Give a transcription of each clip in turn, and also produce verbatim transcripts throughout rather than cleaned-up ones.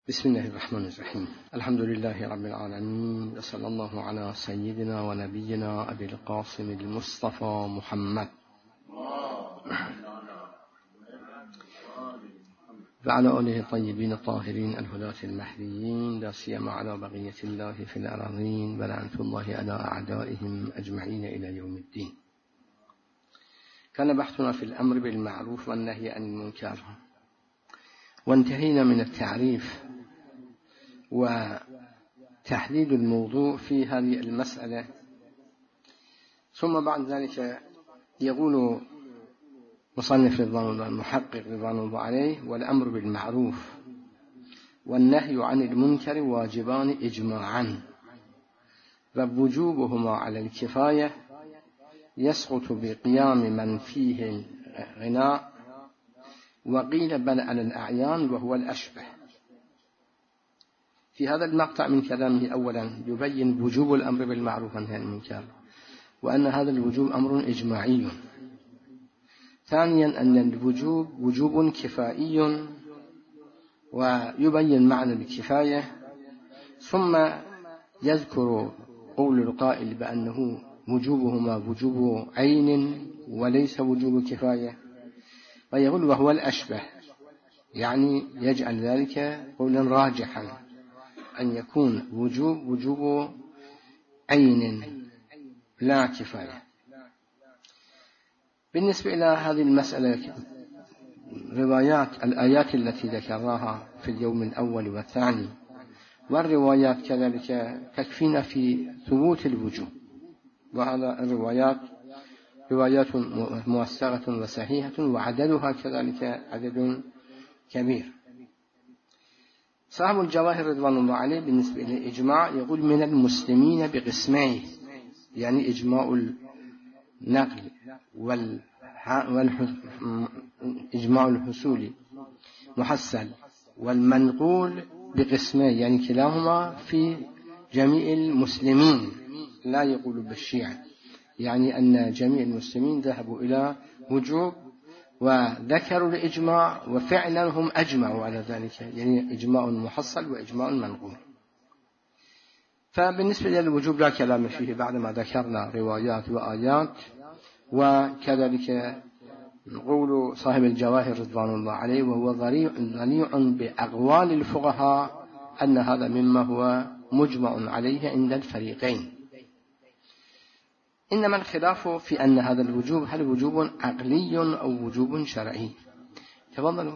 بسم الله الرحمن الرحيم. الحمد لله رب العالمين، وصلى الله على سيدنا ونبينا أبي القاسم المصطفى محمد وعلى آله الطيبين الطاهرين الهداة المهديين، لا سيما على بقية الله في الأراضين، ولعنة الله على أعدائهم أجمعين إلى يوم الدين. كان بحثنا في الأمر بالمعروف والنهي عن المنكر، وانتهينا من التعريف وتحديد الموضوع في هذه المسألة. ثم بعد ذلك يقول مصنف رضوان الله المحقق رضوان الله عليه: والأمر بالمعروف والنهي عن المنكر واجبان إجماعا، ووجوبهما على الكفاية يسقط بقيام من فيه غناء، وقيل بل على الأعيان وهو الأشبه. في هذا المقطع من كلامه أولا يبين وجوب الأمر بالمعروف والنهي عن المنكر، وأن هذا الوجوب أمر إجماعي. ثانيا أن الوجوب وجوب كفائي، ويبين معنى الكفاية، ثم يذكر قول القائل بأنه وجوبهما وجوب عين وليس وجوب كفاية، ويقول وهو الأشبه، يعني يجعل ذلك قولا راجحا أن يكون وجوب وجوب عين لا كفاية. بالنسبة إلى هذه المسألة، روايات الآيات التي ذكرناها في اليوم الأول والثاني والروايات كذلك تكفينا في ثبوت الوجوب، وهذا الروايات روايات موثقة وصحيحة، وعددها كذلك عدد كبير. صاحب الجواهر رضوان الله عليه بالنسبة للإجماع يقول من المسلمين بقسمين، يعني إجماع النقل والإجماع الحصولي محصل، والمنقول بقسمين، يعني كلاهما في جميع المسلمين، لا يقول بالشيعة، يعني أن جميع المسلمين ذهبوا إلى وجوب وذكروا الإجماع، وفعلا هم أجمعوا على ذلك، يعني إجماع محصل وإجماع منقول. فبالنسبة للوجوب لا كلام فيه بعدما ذكرنا روايات وآيات، وكذلك قول صاحب الجواهر رضوان الله عليه وهو ضليع بأقوال الفقهاء أن هذا مما هو مجمع عليه عند الفريقين. إنما الخلاف في أن هذا الوجوب هل وجوب عقلي أو وجوب شرعي. تفضلوا.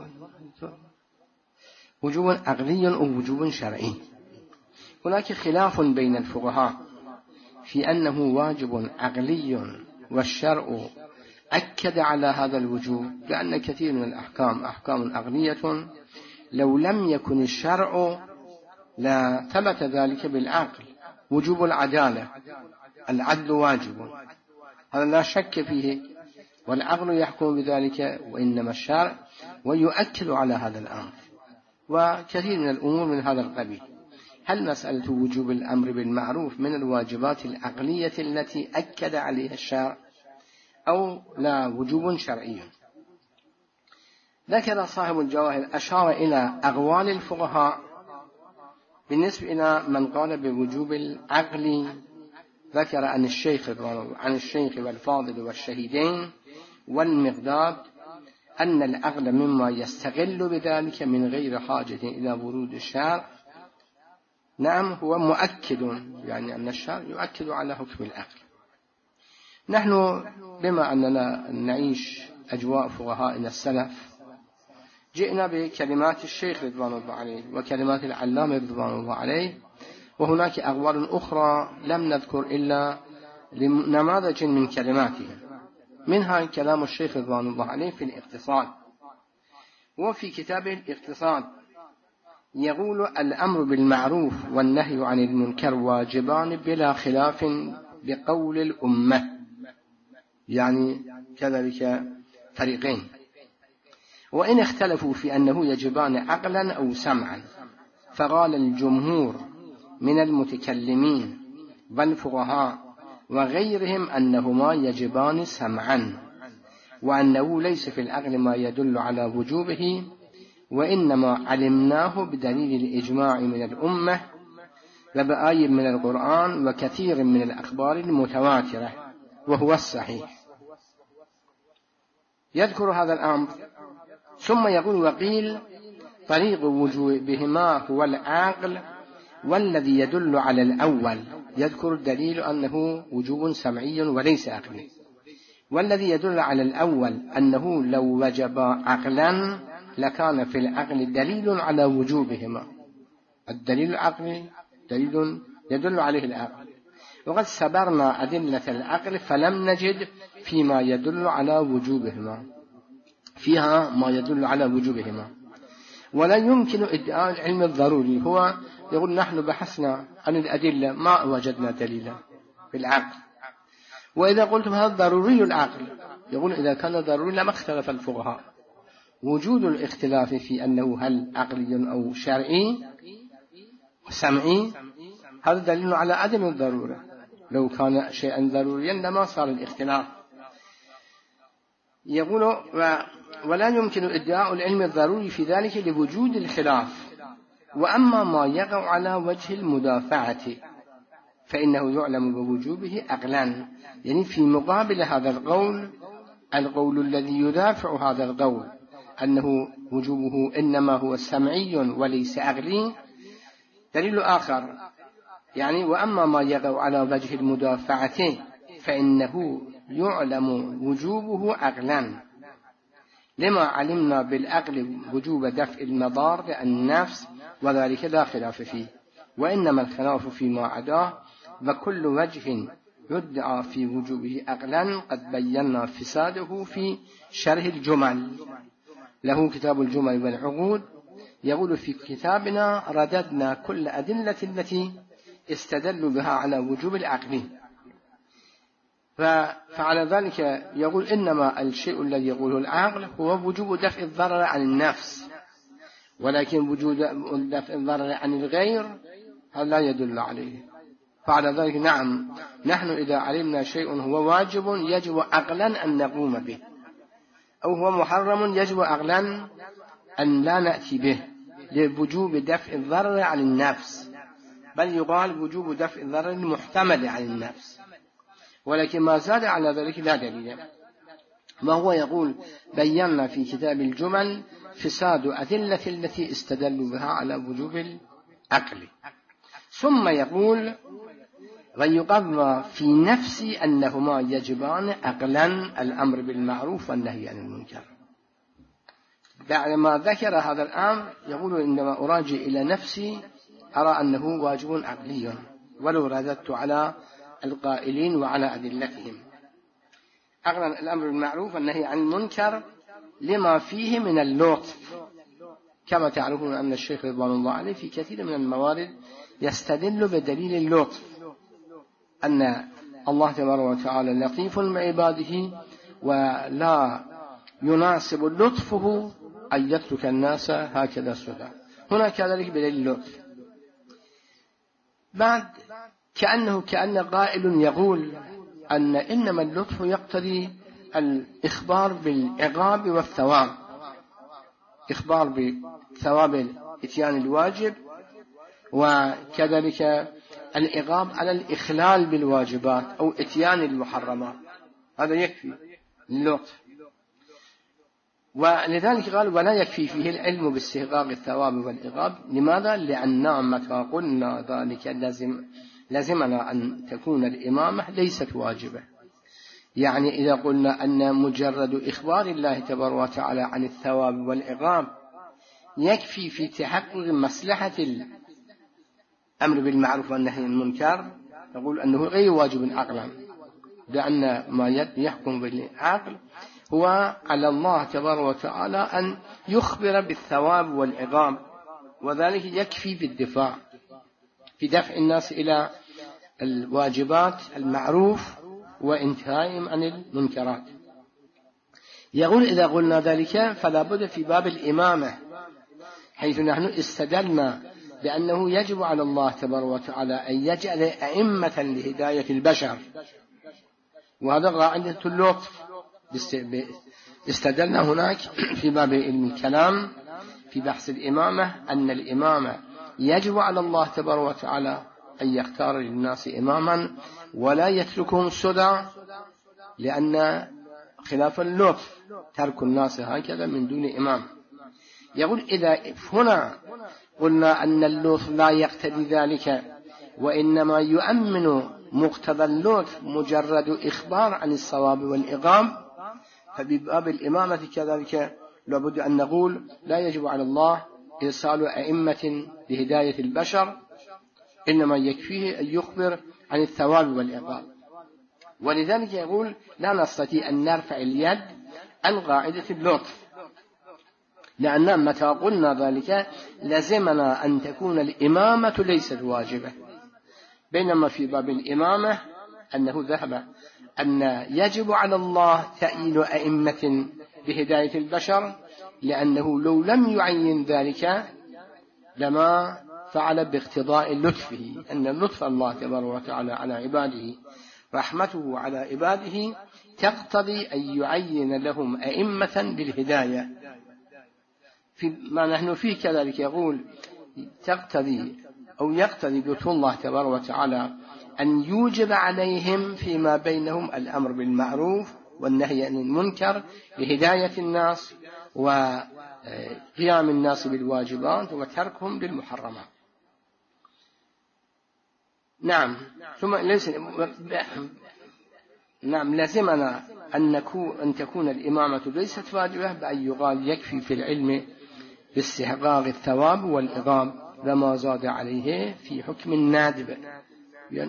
وجوب عقلي أو وجوب شرعي. هناك خلاف بين الفقهاء في أنه واجب عقلي، والشرع أكد على هذا الوجوب، لأن كثير من الأحكام أحكام عقلية لو لم يكن الشرع لا ثبت ذلك بالعقل. وجوب العدالة، العدل واجب، هذا لا شك فيه، والعقل يحكم بذلك، وإنما الشرع ويؤكد على هذا الأمر، وكثير من الأمور من هذا القبيل. هل مسألة وجوب الأمر بالمعروف من الواجبات العقلية التي أكد عليها الشرع، أو لا وجوب شرعي؟ ذكر صاحب الجواهر أشار إلى أقوال الفقهاء بالنسبة إلى من قال بوجوب العقل. ذكر عن الشيخ عن الشيخ والفاضل والشهيدين والمقداد أن العقل مما يستغل بذلك من غير حاجة إلى ورود الشرع. نعم، هو مؤكد، يعني أن الشرع يؤكد على حكم العقل. نحن بما أننا نعيش أجواء فقهاءنا السلف، جئنا بكلمات الشيخ رضوان الله عليه وكلمات العلامة رضوان الله عليه، وهناك أقوال أخرى لم نذكر إلا لنماذج من كلماته، منها كلام الشيخ رضوان الله عليه في الاقتصاد. وفي كتابه الاقتصاد يقول الأمر بالمعروف والنهي عن المنكر واجبان بلا خلاف بقول الأمة، يعني كذلك فريقين، وإن اختلفوا في أنه يجبان عقلا أو سمعا، فقال الجمهور من المتكلمين والفقهاء وغيرهم أنهما يجبان سمعا، وأنه ليس في العقل ما يدل على وجوبه، وإنما علمناه بدليل الإجماع من الأمة وبآي من القرآن وكثير من الأخبار المتواترة، وهو الصحيح. يذكر هذا الأمر ثم يقول: وقيل طريق وجوبهما هو العقل والذي يدل على الأول. يذكر الدليل أنه وجوب سمعي وليس عقلي، والذي يدل على الأول أنه لو وجب عقلا لكان في العقل دليل على وجوبهما. الدليل العقلي دليل يدل عليه العقل، وقد سبرنا أدلة العقل فلم نجد فيما يدل على وجوبهما فيها ما يدل على وجوبهما. ولا يمكن ادعاء العلم الضروري. هو يقول: نحن بحثنا عن الأدلة ما وجدنا دليلا في العقل. وإذا قلتم هذا ضروري العقل، يقول: إذا كان ضروري لما اختلف الفقهاء. وجود الاختلاف في أنه هل عقلي أو شرعي سمعي هذا دليل على عدم الضرورة. لو كان شيئا ضروريا لما صار الاختلاف. يقول: ولا يمكن ادعاء العلم الضروري في ذلك لوجود الخلاف. وأما ما يقع على وجه المدافعة فإنه يعلم بوجوبه عقلا. يعني في مقابل هذا القول، القول الذي يدافع هذا القول أنه وجوبه إنما هو سمعي وليس عقلي، دليل آخر. يعني وأما ما يقع على وجه المدافعة فإنه يعلم وجوبه عقلا، لما علمنا بالعقل وجوب دفع المضار عن النفس، وذلك لا خلاف فيه. وإنما الخلاف فيما عداه، وكل وجه يدعى في وجوبه عقلا قد بينا فساده في شرح الجمل. له كتاب الجمل والعقود. يقول: في كتابنا رددنا كل أدلة التي استدلوا بها على وجوب العقل. فعلى ذلك يقول: إنما الشيء الذي يقوله العقل هو وجوب دفع الضرر عن النفس، ولكن وجود دفع الضرر عن الغير هذا لا يدل عليه. فعلى ذلك نعم، نحن إذا علمنا شيء هو واجب يجب عقلا أن نقوم به، أو هو محرم يجب عقلا أن لا نأتي به لوجوب دفع الضرر عن النفس، بل يقال وجوب دفع الضرر المحتمل عن النفس، ولكن ما زاد على ذلك لا دليل. وهو يقول: بينا في كتاب الجمل فساد أدلة التي استدلوا بها على وجوب العقل. ثم يقول: ويقضى في نفسي أنهما يجبان عقلا الأمر بالمعروف والنهي عن المنكر. بعدما ذكر هذا الأمر يقول: إنما أراجع إلى نفسي أرى أنه واجب عقلي، ولو رددت على القائلين وعلى أدلتهم. عقلا الأمر بالمعروف والنهي عن المنكر لما فيه من اللطف، كما تعرفون أن الشيخ رضوان الله عليه في كثير من الموارد يستدل بدليل اللطف، أن الله تبارك وتعالى لطيف مع عباده، ولا يناسب لطفه أن يترك الناس هكذا سدى. هنا كذلك بدليل اللطف. بعد كأنه كأن قائل يقول أن إنما اللطف يقتضي الإخبار بالعقاب والثواب، إخبار بثواب إتيان الواجب، وكذلك العقاب على الإخلال بالواجبات أو إتيان المحرمات، هذا يكفي اللطف. ولذلك قال: ولا يكفي فيه العلم باستحقاق الثواب والعقاب. لماذا؟ لأننا متى قلنا ذلك لازم لازمنا أن تكون الإمامة ليست واجبة. يعني إذا قلنا أن مجرد إخبار الله تبارك وتعالى عن الثواب والعقاب يكفي في تحقق مصلحة الأمر بالمعروف والنهي عن المنكر، نقول أنه غير واجب عقلا، لأن ما يحكم بالعقل هو على الله تبارك وتعالى أن يخبر بالثواب والعقاب، وذلك يكفي بالدفاع في دفع الناس إلى الواجبات المعروف وانتهائهم عن المنكرات. يقول: إذا قلنا ذلك فلا بد في باب الإمامة، حيث نحن استدلنا بأنه يجب على الله تبارك وتعالى أن يجعل أئمة لهداية البشر، وهذا قاعدة اللطف. استدلنا هناك في باب علم الكلام في بحث الإمامة أن الإمامة يجب على الله تبارك وتعالى أن يختار للناس إماما ولا يتركهم سدى، لأن خلاف اللطف ترك الناس هكذا من دون إمام. يقول إذا هنا قلنا أن اللطف لا يقتضي ذلك، وإنما يؤمن مقتضى اللطف مجرد إخبار عن الصواب والإقام، فبباب الإمامة كذلك لابد أن نقول لا يجب على الله إرسال أئمة لهداية البشر، إنما يكفيه أن يخبر عن الثواب والعقاب. ولذلك يقول لا نستطيع أن نرفع اليد عن قاعدة اللطف، لأن متى قلنا ذلك لزمنا أن تكون الإمامة ليست واجبة، بينما في باب الإمامة أنه ذهب أن يجب على الله تأييد أئمة بهداية البشر، لأنه لو لم يعين ذلك لما فعل باقتضاء لطفه، أن لطف الله تبارك وتعالى على عباده رحمته على عباده تقتضي أن يعين لهم أئمة للهداية. في ما نحن فيه كذلك يقول تقتضي أو يقتضي لطف الله تبارك وتعالى أن يوجب عليهم فيما بينهم الأمر بالمعروف والنهي عن المنكر لهداية الناس وقيام الناس بالواجبات وتركهم للمحرمات. نعم ثم ليس نعم لازمنا أن, نكون أن تكون الإمامة ليست واجبة، بأن يقال يكفي في العلم باستحقاق الثواب والإقام لما زاد عليه في حكم النادب. يعني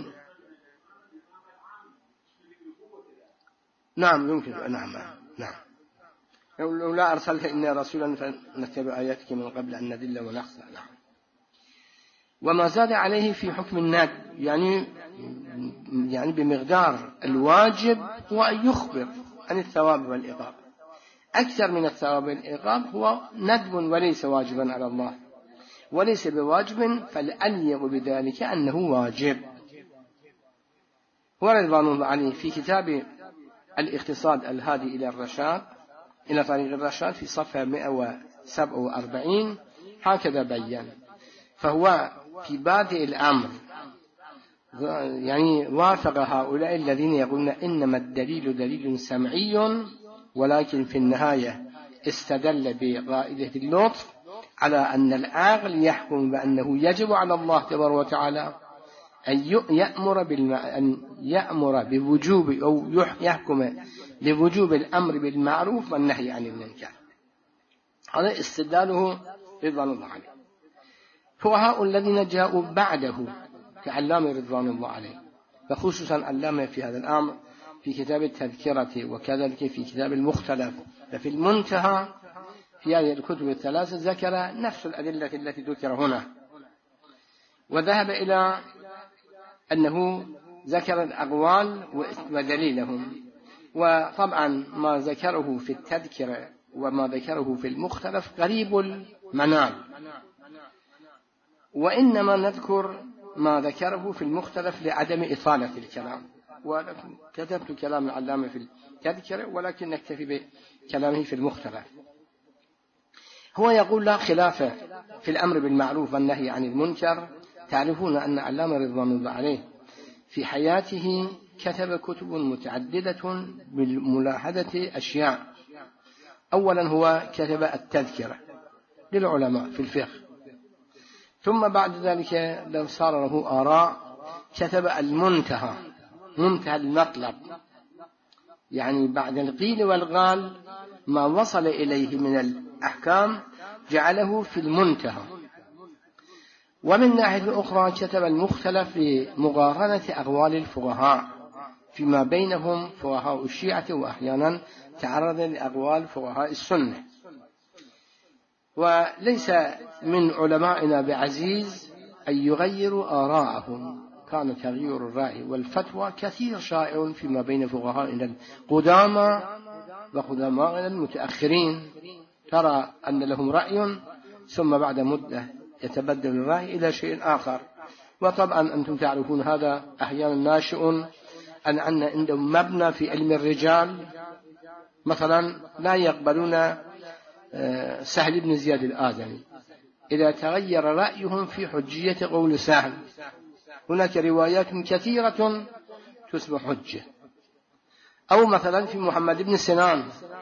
نعم يمكن نعم نعم لو لا أرسلت إنا رسولا فنتبع آياتك من قبل أن ندل ونخزى. نعم وما زاد عليه في حكم النادب يعني يعني بمقدار الواجب هو أن يخبر عن الثواب والعقاب، أكثر من الثواب والعقاب هو ندب وليس واجبا على الله، وليس بواجب فالأليق بذلك أنه واجب. ورضوان الله عليه في كتاب الاقتصاد الهادي إلى الرشاد إلى طريق الرشاد في صفحة مئة وسبعة وأربعين هكذا بيان، فهو في بادئ الأمر يعني وافق هؤلاء الذين يقولون إنما الدليل دليل سمعي، ولكن في النهاية استدل بقاعدة اللطف على أن العاقل يحكم بأنه يجب على الله تبارك وتعالى أن يأمر بالمع... أن يأمر بوجوب أو يحكم بوجوب الأمر بالمعروف والنهي عن المنكر. هذا استدلاله رضوان الله عليه. فهؤلاء الذين جاءوا بعده كعلامة رضوان الله عليه، وخصوصا علامة في هذا الأمر في كتاب التذكرة وكذلك في كتاب المختلف وفي المنتهى في هذه الكتب الثلاثة ذكر نفس الأدلة التي ذكر هنا، وذهب إلى أنه ذكر الأقوال ودليلهم. وطبعا ما ذكره في التذكرة وما ذكره في المختلف قريب المنال، وإنما نذكر ما ذكره في المختلف لعدم إطالة الكلام، وكتبت كلام العلامة في التذكرة ولكن نكتفي بكلامه في المختلف. هو يقول لا خلاف في الأمر بالمعروف والنهي عن المنكر. تعرفون أن علامة رضوان الله عليه في حياته كتب كتب متعددة بملاحظة أشياء. أولا هو كتب التذكرة للعلماء في الفقه، ثم بعد ذلك لو صار له آراء كتب المنتهى، منتهى المطلب، يعني بعد القيل والقال ما وصل إليه من الأحكام جعله في المنتهى. ومن ناحية أخرى كتب المختلف لمقارنة أقوال الفقهاء فيما بينهم، فقهاء الشيعة وأحيانا تعرض لأقوال فقهاء السنة. وليس من علمائنا بعزيز أن يغيروا آراءهم، كان تغيير الرأي والفتوى كثير شائع فيما بين فقهائنا القدامى وقدماء المتأخرين، ترى أن لهم رأي ثم بعد مدة يتبدل الرأي إلى شيء آخر. وطبعا أنتم تعرفون هذا أحيانا ناشئ أن أن عندهم مبنى في علم الرجال، مثلا لا يقبلون سهل بن زياد الآدمي إذا تغير رأيهم في حجية قول سهل. هناك روايات كثيرة تصبح حجة. أو مثلا في محمد بن سنان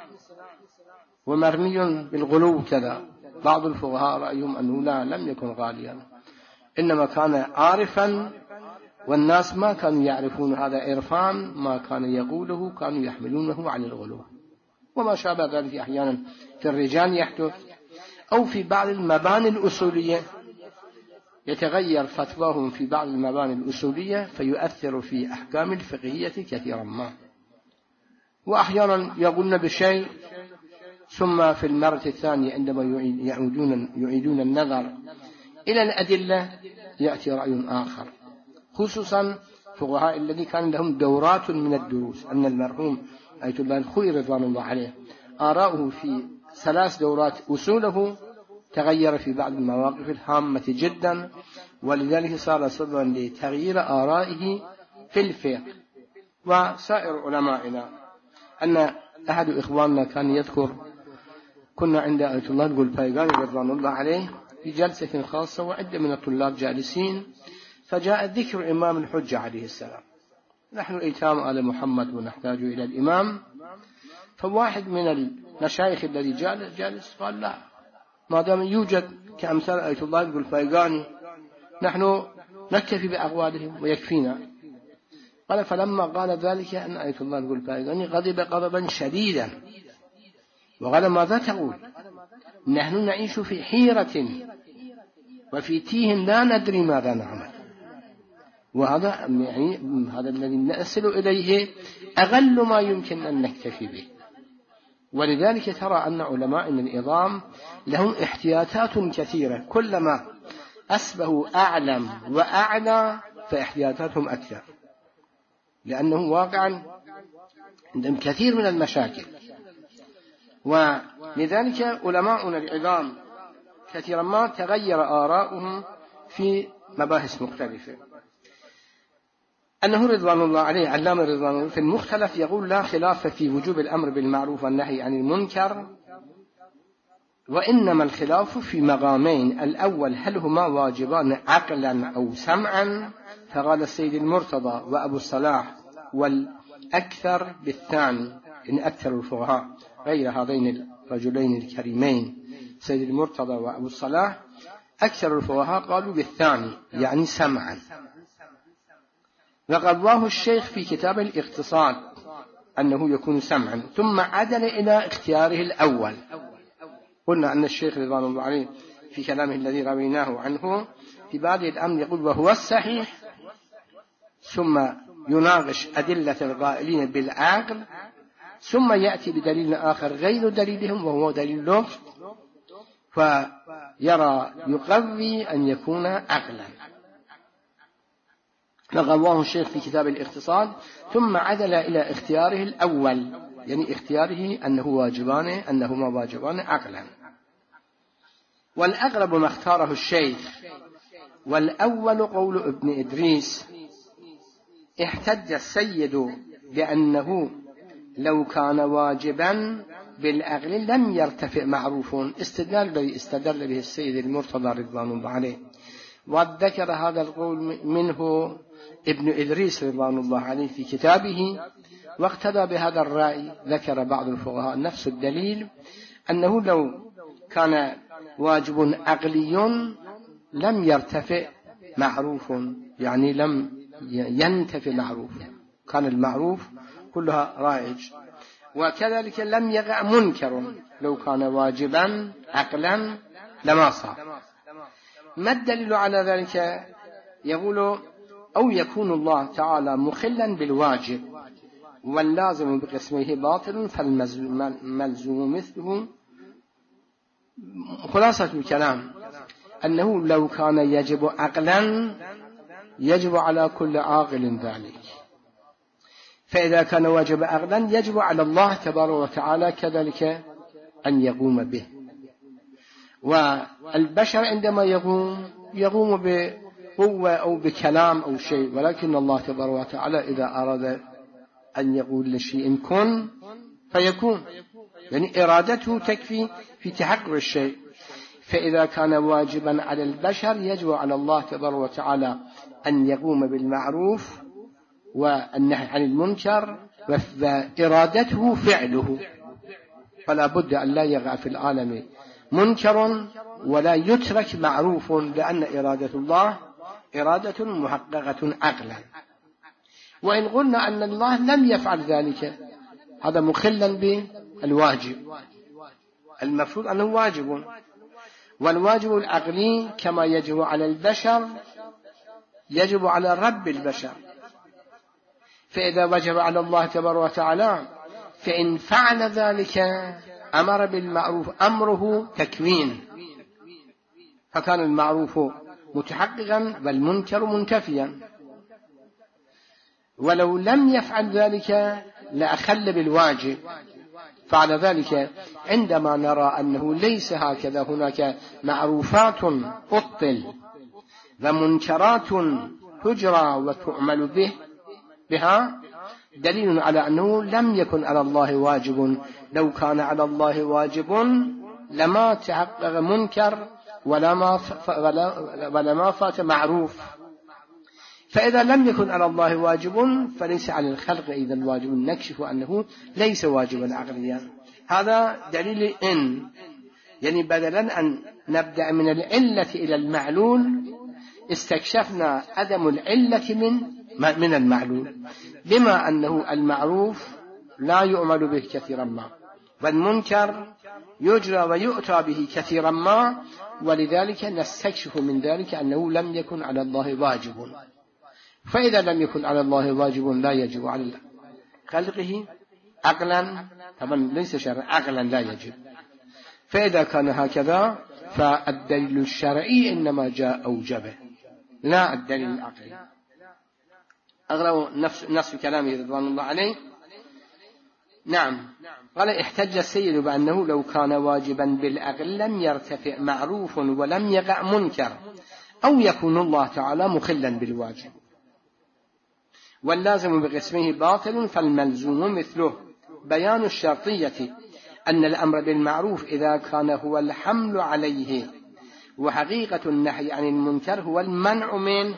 ومرمي بالغلو كذا، بعض الفقهاء رأيهم أنه لا، لم يكن غاليا، إنما كان عارفا والناس ما كانوا يعرفون هذا عرفان، ما كان يقوله كانوا يحملونه على الغلو وما شابه ذلك. أحيانا في الرجال يحدث، أو في بعض المباني الأصولية يتغير فتواهم في بعض المباني الأصولية فيؤثر في أحكام الفقهية كثيرا ما. وأحيانا يقولون بشيء ثم في المرة الثانية عندما يعودون يعيدون النظر إلى الأدلة يأتي رأي آخر، خصوصا فقهاء الذي كان لهم دورات من الدروس. أن المرحوم آية الله الخوئي رضوان الله عليه آراؤه في ثلاث دورات أصوله تغير في بعض المواقف الهامة جدا، ولذلك صار سببا لتغيير آرائه في الفقه. وسائر علمائنا أن أحد إخواننا كان يذكر، كنا عند آية الله القلبايقاني رضوان الله عليه في جلسة خاصة وعدة من الطلاب جالسين، فجاء ذكر إمام الحجة عليه السلام. نحن أيتام آل محمد ونحتاج إلى الإمام. فواحد من المشايخ الذي جالس قال لا، ما دام يوجد كأمثال آية الله القلبايقاني نحن نكتفي بأقوالهم ويكفينا. قال فلما قال ذلك أن آية الله القلبايقاني غضب غضبا شديدا وقال ماذا تقول؟ نحن نعيش في حيرة وفي تيه لا ندري ماذا نعمل. وهذا يعني هذا الذي نصل إليه أقل ما يمكن أن نكتفي به. ولذلك ترى أن علماء النظام لهم احتياطات كثيرة، كلما أسبه أعلم وأعلى فاحتياطاتهم أكثر، لأنه واقعا عندهم كثير من المشاكل. ولذلك علماؤنا العظام كثيرا ما تغير آراؤهم في مباحث مختلفة. أنه رضوان الله عليه علامة رضوان الله في المختلف يقول لا خلاف في وجوب الأمر بالمعروف والنهي عن المنكر، وإنما الخلاف في مقامين: الأول هل هما واجبان عقلا أو سمعا؟ فقال السيد المرتضى وأبو الصلاح والأكثر بالثاني، إن أكثر الفقهاء غير هذين الرجلين الكريمين سيد المرتضى وأبو الصلاح أكثر الفقهاء قالوا بالثاني يعني سمعا. وقضاه الشيخ في كتاب الاقتصاد أنه يكون سمعا، ثم عدل إلى اختياره الأول. قلنا أن الشيخ رضوان الله عليه في كلامه الذي رويناه عنه في بعض الأمر يقول وهو الصحيح، ثم يناقش أدلة القائلين بالعقل، ثم يأتي بدليل آخر غير دليلهم وهو دليل لغة، فيرى يقضي أن يكون عقلا. فقواه الشيخ في كتاب الاقتصاد ثم عدل إلى اختياره الأول، يعني اختياره أنه واجبان أنهما واجبان عقلا. والأقرب ما اختاره الشيخ والأول قول ابن إدريس. احتج السيد بأنه لو كان واجبا بالعقل لم يرتفع معروف، استدلال الذي استدل به السيد المرتضى رضوان الله عليه، وذكر هذا القول منه ابن إدريس رضوان الله عليه في كتابه، واقتدى بهذا الرأي. ذكر بعض الفقهاء نفس الدليل أنه لو كان واجب عقلي لم يرتفع معروف، يعني لم ينتفع معروف، كان المعروف كلها رائج. وكذلك لم يقع منكر، لو كان واجبا عقلا لما صار. ما الدليل على ذلك؟ يقول أو يكون الله تعالى مخلا بالواجب واللازم بقسمه باطل فالملزوم مثله. خلاصة الكلام أنه لو كان يجب عقلا يجب على كل عاقل ذلك، فإذا كان واجب عقلا يجب على الله تبارك وتعالى كذلك أن يقوم به. والبشر عندما يقوم يقوم بقوة أو بكلام أو شيء، ولكن الله تبارك وتعالى إذا أراد أن يقول لشيء كن فيكون. يعني إرادته تكفي في تحقق الشيء. فإذا كان واجبا على البشر يجب على الله تبارك وتعالى أن يقوم بالمعروف والنهي عن المنكر، وإرادته فعله، فلا بد أن لا يقع في العالم منكر ولا يترك معروف، لأن إرادة الله إرادة محققة عقلا. وإن قلنا أن الله لم يفعل ذلك هذا مخلا بالواجب، المفروض أنه واجب، والواجب العقلي كما يجب على البشر يجب على رب البشر. فإذا وجب على الله تبارك وتعالى فإن فعل ذلك أمر بالمعروف، أمره تكوين، فكان المعروف متحققا والمنكر منتفيا. ولو لم يفعل ذلك لأخل بالواجب. فعلى ذلك عندما نرى أنه ليس هكذا، هناك معروفات أبطل ومنكرات تجرى وتعمل به بها، دليل على أنه لم يكن على الله واجب. لو كان على الله واجب لما تحقق منكر ولما ولما فات معروف. فإذا لم يكن على الله واجب فليس على الخلق إذا واجب، نكشف أنه ليس واجبا عقليا. هذا دليل إن، يعني بدلا أن نبدأ من العلة إلى المعلول استكشفنا عدم العلة من من المعلول، بما أنه المعروف لا يؤمل به كثيرا ما، والمنكر يجرى ويؤتى به كثيرا ما، ولذلك نستكشف من ذلك أنه لم يكن على الله واجب. فإذا لم يكن على الله واجب لا يجب على خلقه عقلا، طبعا ليس شرعا، عقلا لا يجب. فإذا كان هكذا فالدليل الشرعي إنما جاء أوجبه لا الدليل العقلي. أغلب نفس, نفس كلامه رضوان الله عليه. نعم، قال احتج السيد بأنه لو كان واجبا بالعقل لم يرتفع معروف ولم يقع منكر، أو يكون الله تعالى مخلا بالواجب. واللازم بقسمه باطل فالملزوم مثله. بيان الشرطية أن الأمر بالمعروف إذا كان هو الحمل عليه، وحقيقة النهي عن المنكر هو المنع منه،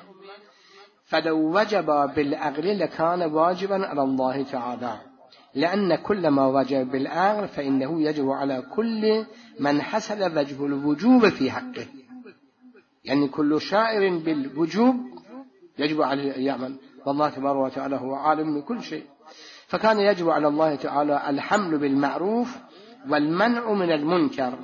فلو وجب بالعقل لكان واجبا على الله تعالى، لأن كل ما وجب بالعقل فإنه يجب على كل من حصل وجه الوجوب في حقه، يعني كل شاعر بالوجوب يجب عليه أن يعمل، والله تبارك وتعالى هو عالم بكل شيء. فكان يجب على الله تعالى الحمل بالمعروف والمنع من المنكر،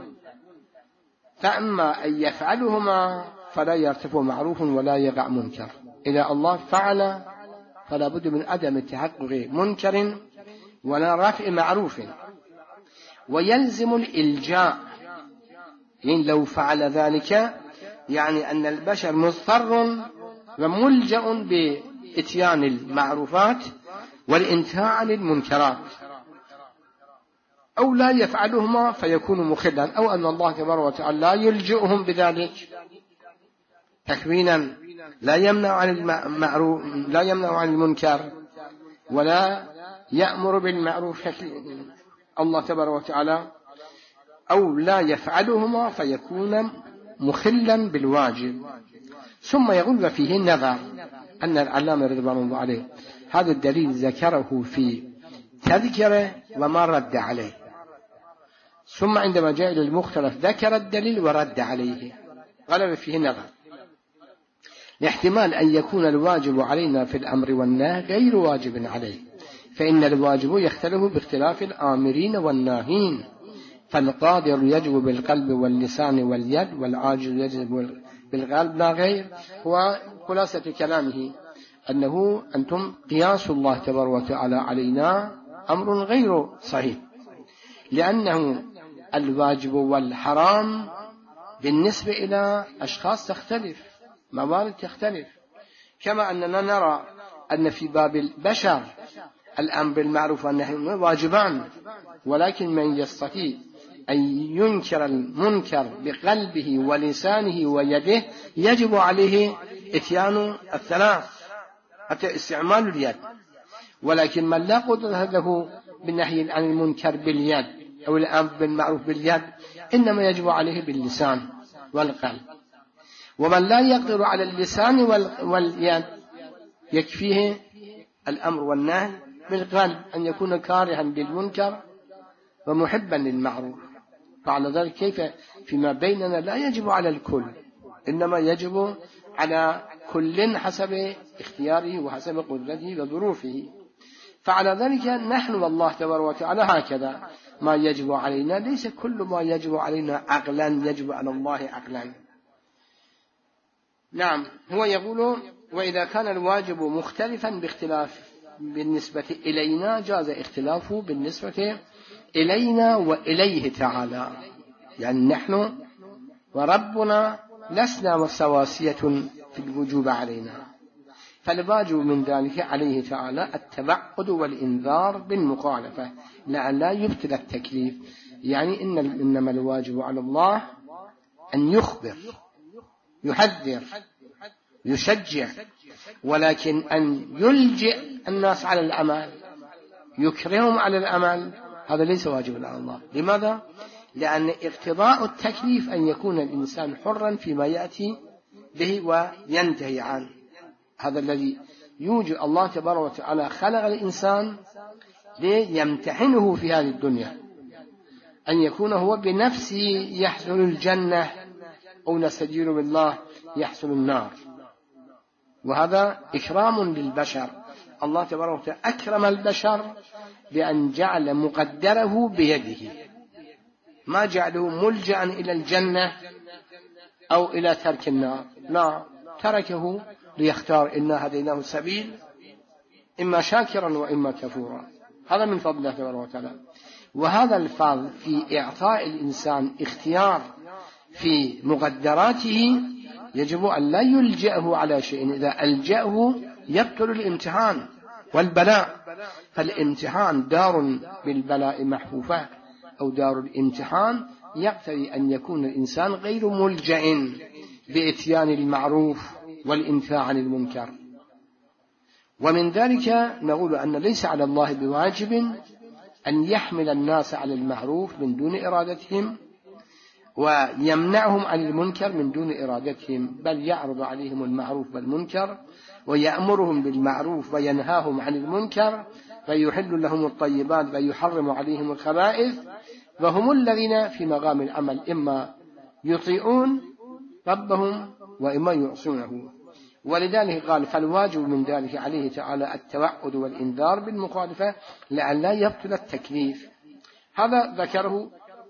فأما أن يفعلهما فلا يرتفع معروف ولا يقع منكر. إذا الله فعل فلا بد من عدم تحقق منكر ولا رفع معروف. ويلزم الإلجاء، يعني لو فعل ذلك يعني أن البشر مضطر وملجأ بإتيان المعروفات والانتهاء عن المنكرات، أو لا يفعلهما فيكون مخلا، أو أن الله تبارك وتعالى لا يلجئهم بذلك تكوينا، لا يمنع عن المعروف لا يمنع عن المنكر ولا يأمر بالمعروف الله تبارك وتعالى، أو لا يفعلهما فيكون مخلا بالواجب. ثم يقول فيه النظر أن العلامة رضوان الله عليه هذا الدليل ذكره في تذكره وما رد عليه، ثم عندما جاء إلى المختلف ذكر الدليل ورد عليه. قال فيه نظر لاحتمال أن يكون الواجب علينا في الأمر والنهي غير واجب عليه، فإن الواجب يختلف باختلاف الآمرين والناهين، فالقادر يجب بالقلب واللسان واليد، والعاجز يجب بالقلب لا غير. هو خلاصة كلامه أنه أنتم قياس الله تبارك وتعالى علينا أمر غير صحيح، لأنه الواجب والحرام بالنسبة إلى أشخاص تختلف، موارد تختلف، كما أننا نرى أن في باب البشر الأمر بالمعروف والنهي واجبان، ولكن من يستطيع أن ينكر المنكر بقلبه ولسانه ويده يجب عليه إتيان الثلاث حتى استعمال اليد، ولكن من لا قدرة له بالنهي عن المنكر باليد أو الأمر بالمعروف باليد، إنما يجب عليه باللسان والقلب. ومن لا يقدر على اللسان واليد يكفيه الأمر والنهي بالقلب، أن يكون كارها للمنكر ومحبا للمعروف. فعلى ذلك كيف فيما بيننا لا يجب على الكل، إنما يجب على كل حسب اختياره وحسب قدرته وظروفه. فعلى ذلك نحن والله تبارك وتعالى هكذا، ما يجب علينا ليس كل ما يجب علينا عقلا يجب على الله عقلا. نعم، هو يقول: وإذا كان الواجب مختلفا باختلاف بالنسبة إلينا جاز اختلافه بالنسبة إلينا وإليه تعالى، يعني نحن وربنا لسنا سواسية في الوجوب علينا. فالواجب من ذلك عليه تعالى التبعد والإنذار بالمخالفة لئلا يبطل التكليف. يعني إن إنما الواجب على الله أن يخبر، يحذر، يشجع، ولكن أن يلجئ الناس على العمل، يكرههم على العمل، هذا ليس واجب على الله. لماذا؟ لأن اقتضاء التكليف أن يكون الإنسان حرا فيما يأتي به وينتهي عنه. هذا الذي يوجد. الله تبارك وتعالى خلق الإنسان ليمتحنه في هذه الدنيا، أن يكون هو بنفسه يحصل الجنة أو نستجير بالله يحصل النار، وهذا إكرام للبشر. الله تبارك وتعالى أكرم البشر بأن جعل مقدره بيده، ما جعله ملجأ إلى الجنة أو إلى ترك النار، لا، تركه ليختار: إنا هديناه السبيل إما شاكرا وإما كفورا. هذا من فضل الله تبارك وتعالى. وهذا الفضل في إعطاء الإنسان اختيار في مقدراته يجب أن لا يلجأه على شيء، إذا ألجأه يبطل الامتحان والبلاء. فالامتحان دار بالبلاء محفوفة، أو دار الامتحان يقتضي أن يكون الإنسان غير ملجأ بإتيان المعروف والإنفاع عن المنكر. ومن ذلك نقول أن ليس على الله بواجب أن يحمل الناس على المعروف من دون إرادتهم، ويمنعهم عن المنكر من دون إرادتهم، بل يعرض عليهم المعروف والمنكر ويأمرهم بالمعروف وينهاهم عن المنكر، فيحل لهم الطيبات ويحرم عليهم الخبائث، وهم الذين في مقام العمل إما يطيعون ربهم وإما يعصونه. ولذلك قال: فالواجب من ذلك عليه تعالى التوعد والإنذار بالمخالفة لئلا يبطل التكليف. هذا ذكره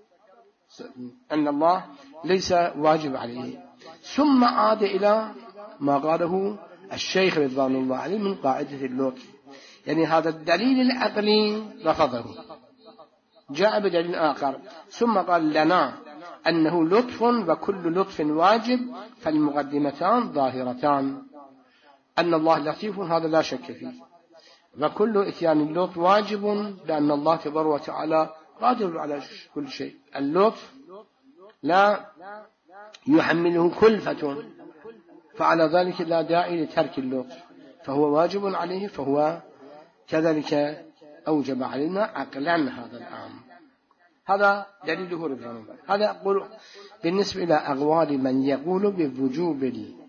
أن الله ليس واجب عليه، ثم عاد إلى ما قاله الشيخ رضوان الله عليه من قاعدة اللطف. يعني هذا الدليل العقلي رفضه، جاء بدليل آخر، ثم قال لنا أنه لطف وكل لطف واجب، فالمقدمتان ظاهرتان. أن الله لطيف هذا لا شك فيه، وكل إتيان اللطف واجب، لأن الله تبارك وتعالى قادر على كل شيء. اللطف لا يحمله كلفة، فعلى ذلك لا داعي لترك اللطف، فهو واجب عليه، فهو كذلك أوجب علينا عقلا هذا الأمر. هذا دليله رضوان الله. هذا أقول بالنسبة إلى أقوال من يقول بوجوب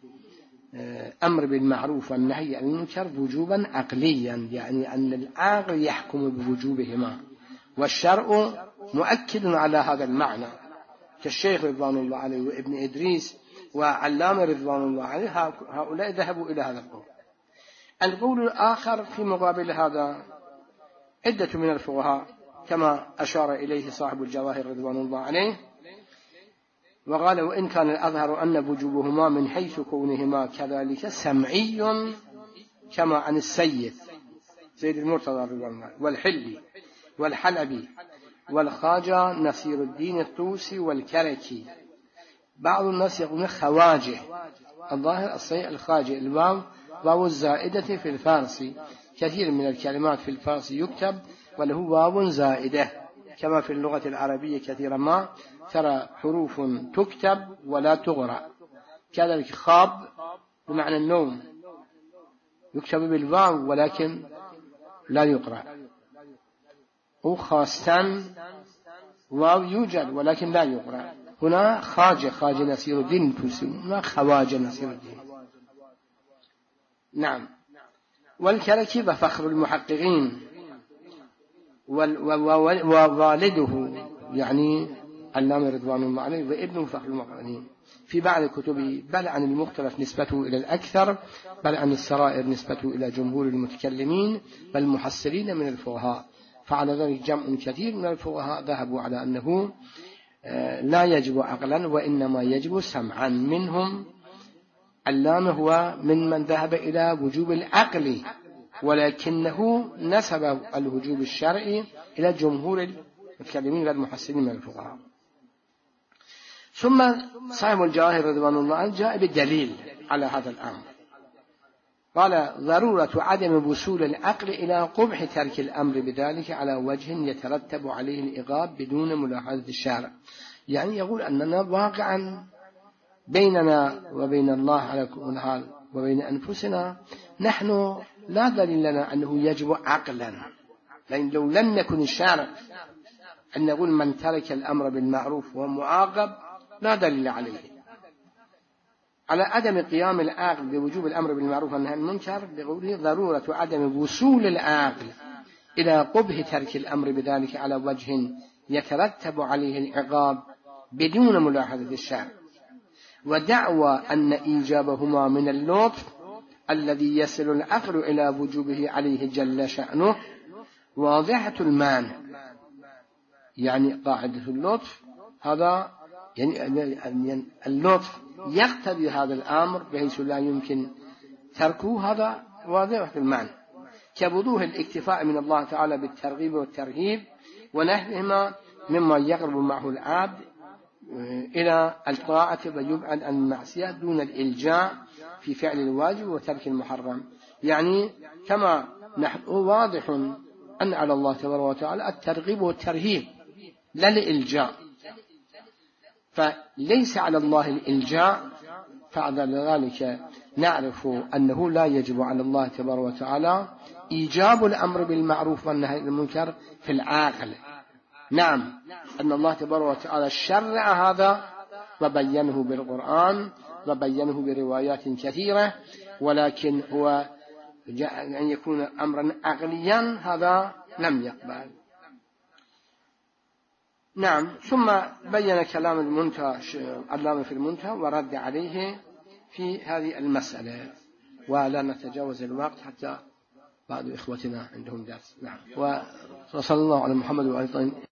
الأمر بالمعروف والنهي عن المنكر وجوبا عقليا، يعني أن العقل يحكم بوجوبهما، والشرع مؤكد على هذا المعنى، كالشيخ رضوان الله عليه وابن إدريس وعلامة رضوان الله عليه، هؤلاء ذهبوا إلى هذا القول. القول الآخر في مقابل هذا عدة من الفقهاء كما أشار إليه صاحب الجواهر رضوان الله عليه، وقال: وإن كان الأظهر أن وجوبهما من حيث كونهما كذلك سمعي، كما عن السيد سيد المرتضى رضوان الله والحلي والحلبي والخواجة نصير الدين الطوسي والكركي. بعض الناس يقولون خواجه، الظاهر الصحيح الخواجه، الواو واو الزائدة في الفارسي، كثير من الكلمات في الفارسي يكتب وله واو زائدة، كما في اللغة العربية كثيرا ما ترى حروف تكتب ولا تقرأ. كذلك خاب بمعنى النوم يكتب بالواو ولكن لا يقرأ، وخاستان واو يوجد ولكن لا يقرأ. هنا خواجة خواجة نصير الدين الطوسي، هنا خواجة نصير الدين. نعم. والكركي فخر المحققين، ووالده يعني علامة رضوان الله عليه وابنه فخر المحققين. في بعض كتبه بل عن المختلف نسبته إلى الأكثر، بل عن السرائر نسبته إلى جمهور المتكلمين والمحصلين من الفقهاء. فعلى ذلك جمع كثير من الفقهاء ذهبوا على أنه لا يجب عقلا وإنما يجب سمعا. منهم علامة هو من من ذهب إلى وجوب العقل، ولكنه نسب الوجوب الشرعي إلى جمهور المتكلمين والمحصلين من الفقهاء. ثم صاحب الجواهر رضوان الله عنه جاء بالدليل على هذا الأمر، قال ضرورة عدم وصول العقل إلى قبح ترك الأمر بذلك على وجه يترتب عليه الإغاب بدون ملاحظة الشارع. يعني يقول أننا واقعا بيننا وبين الله على كل حال وبين أنفسنا نحن لا دليل لنا أنه يجب عقلا، لأن لو لم يكن الشارع أن نقول من ترك الأمر بالمعروف ومعاقب لا دليل عليه. على عدم قيام العاقل بوجوب الأمر بالمعروف والنهي عن المنكر بقوله ضرورة عدم وصول العاقل إلى قبح ترك الأمر بذلك على وجه يترتب عليه العقاب بدون ملاحظة الشارع. ودعوى أن إيجابهما من اللطف الذي يصل العقل إلى وجوبه عليه جل شأنه واضحة المانع. يعني قاعدة اللطف هذا يعني اللطف يقتضي هذا الأمر بحيث لا يمكن تركه، هذا واضح المعنى، كوضوح الاكتفاء من الله تعالى بالترغيب والترهيب ونحوهما مما يقرب معه العبد إلى الطاعة ويبعد عن المعصية دون الإلجاء في فعل الواجب وترك المحرم. يعني كما نحن واضح أن على الله تبارك وتعالى الترغيب والترهيب لا الإلجاء، فليس على الله الإلجاء. فعلى ذلك نعرف أنه لا يجب على الله تبارك وتعالى إيجاب الأمر بالمعروف والنهي عن المنكر في العاقل. نعم، أن الله تبارك وتعالى شرع هذا وبينه بالقرآن وبينه بروايات كثيرة، ولكن هو أن يكون أمرا عقليا هذا لم يقبل. نعم. ثم بين كلام المنتهى علامة في المنتهى ورد عليه في هذه المسألة، ولا نتجاوز الوقت حتى بعض إخوتنا عندهم درس. نعم. وصلى الله على محمد وآله